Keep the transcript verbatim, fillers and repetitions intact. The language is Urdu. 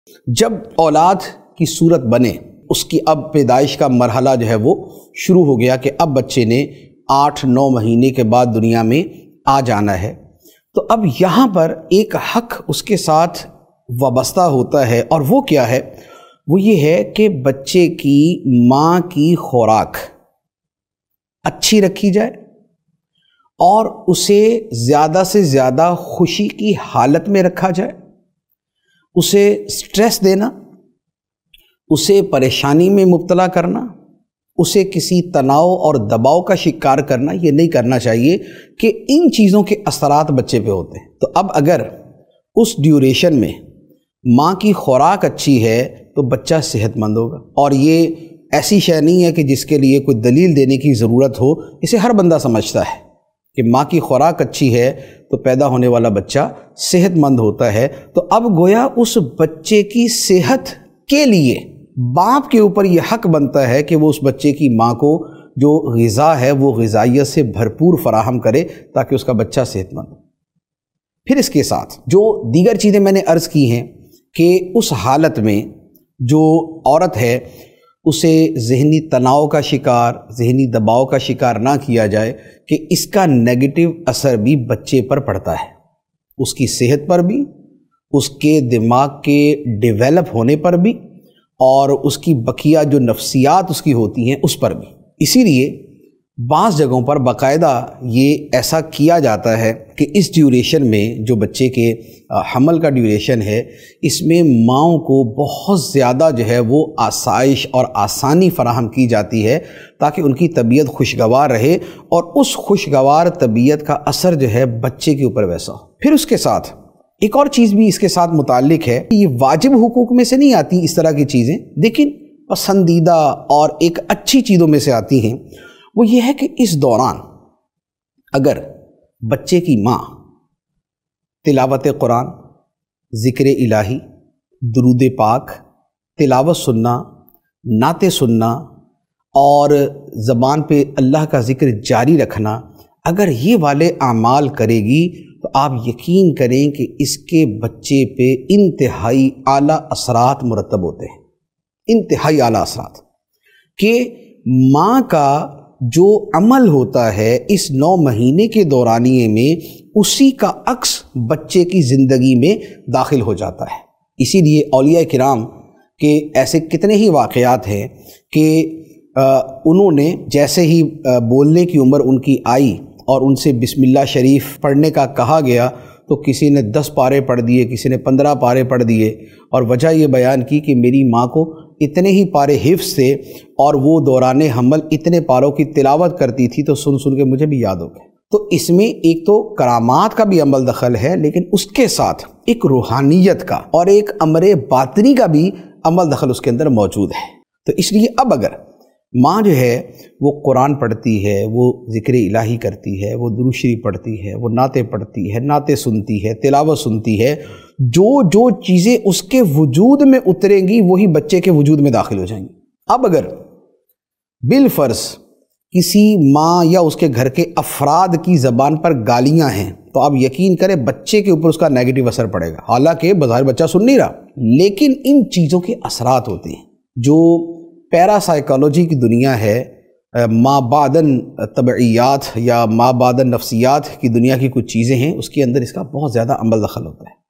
جب اولاد کی صورت بنے، اس کی اب پیدائش کا مرحلہ جو ہے وہ شروع ہو گیا کہ اب بچے نے آٹھ نو مہینے کے بعد دنیا میں آ جانا ہے، تو اب یہاں پر ایک حق اس کے ساتھ وابستہ ہوتا ہے، اور وہ کیا ہے؟ وہ یہ ہے کہ بچے کی ماں کی خوراک اچھی رکھی جائے اور اسے زیادہ سے زیادہ خوشی کی حالت میں رکھا جائے۔ اسے سٹریس دینا، اسے پریشانی میں مبتلا کرنا، اسے کسی تناؤ اور دباؤ کا شکار کرنا، یہ نہیں کرنا چاہیے کہ ان چیزوں کے اثرات بچے پہ ہوتے ہیں۔ تو اب اگر اس ڈیوریشن میں ماں کی خوراک اچھی ہے تو بچہ صحت مند ہوگا، اور یہ ایسی شے نہیں ہے کہ جس کے لیے کوئی دلیل دینے کی ضرورت ہو، اسے ہر بندہ سمجھتا ہے کہ ماں کی خوراک اچھی ہے تو پیدا ہونے والا بچہ صحت مند ہوتا ہے۔ تو اب گویا اس بچے کی صحت کے لیے باپ کے اوپر یہ حق بنتا ہے کہ وہ اس بچے کی ماں کو جو غذا ہے وہ غذائیت سے بھرپور فراہم کرے تاکہ اس کا بچہ صحت مند ہو۔ پھر اس کے ساتھ جو دیگر چیزیں میں نے عرض کی ہیں کہ اس حالت میں جو عورت ہے اسے ذہنی تناؤ کا شکار، ذہنی دباؤ کا شکار نہ کیا جائے کہ اس کا نیگیٹو اثر بھی بچے پر پڑتا ہے، اس کی صحت پر بھی، اس کے دماغ کے ڈیولپ ہونے پر بھی، اور اس کی بقیہ جو نفسیات اس کی ہوتی ہیں اس پر بھی۔ اسی لیے بعض جگہوں پر باقاعدہ یہ ایسا کیا جاتا ہے کہ اس ڈیوریشن میں جو بچے کے حمل کا ڈیوریشن ہے، اس میں ماؤں کو بہت زیادہ جو ہے وہ آسائش اور آسانی فراہم کی جاتی ہے تاکہ ان کی طبیعت خوشگوار رہے، اور اس خوشگوار طبیعت کا اثر جو ہے بچے کے اوپر ویسا ہو۔ پھر اس کے ساتھ ایک اور چیز بھی اس کے ساتھ متعلق ہے، یہ واجب حقوق میں سے نہیں آتی اس طرح کی چیزیں، لیکن پسندیدہ اور ایک اچھی چیزوں میں سے آتی ہیں۔ وہ یہ ہے کہ اس دوران اگر بچے کی ماں تلاوت قرآن، ذکر الہی، درود پاک، تلاوت سننا، نعتیں سننا اور زبان پہ اللہ کا ذکر جاری رکھنا، اگر یہ والے اعمال کرے گی تو آپ یقین کریں کہ اس کے بچے پہ انتہائی اعلیٰ اثرات مرتب ہوتے ہیں، انتہائی اعلیٰ اثرات، کہ ماں کا جو عمل ہوتا ہے اس نو مہینے کے دورانیے میں اسی کا عکس بچے کی زندگی میں داخل ہو جاتا ہے۔ اسی لیے اولیاء کرام کے ایسے کتنے ہی واقعات ہیں کہ انہوں نے جیسے ہی بولنے کی عمر ان کی آئی اور ان سے بسم اللہ شریف پڑھنے کا کہا گیا تو کسی نے دس پارے پڑھ دیے، کسی نے پندرہ پارے پڑھ دیے، اور وجہ یہ بیان کی کہ میری ماں کو اتنے ہی پارے حفظ تھے اور وہ دوران حمل اتنے پاروں کی تلاوت کرتی تھی تو سن سن کے مجھے بھی یاد ہو گئے۔ تو اس میں ایک تو کرامات کا بھی عمل دخل ہے، لیکن اس کے ساتھ ایک روحانیت کا اور ایک امر باطنی کا بھی عمل دخل اس کے اندر موجود ہے۔ تو اس لیے اب اگر ماں جو ہے وہ قرآن پڑھتی ہے، وہ ذکر الہی کرتی ہے، وہ درود شریف پڑھتی ہے، وہ نعتیں پڑھتی ہے، نعتیں سنتی ہے، تلاوت سنتی ہے، جو جو چیزیں اس کے وجود میں اتریں گی وہی بچے کے وجود میں داخل ہو جائیں گی۔ اب اگر بالفرض کسی ماں یا اس کے گھر کے افراد کی زبان پر گالیاں ہیں تو آپ یقین کریں بچے کے اوپر اس کا نیگیٹو اثر پڑے گا، حالانکہ بظاہر بچہ سن نہیں رہا، لیکن ان چیزوں کے اثرات ہوتے ہیں۔ جو پیرا سائیکالوجی کی دنیا ہے، ما بعدن طبعیات یا ما بعدن نفسیات کی دنیا کی کچھ چیزیں ہیں، اس کے اندر اس کا بہت زیادہ عمل دخل ہوتا ہے۔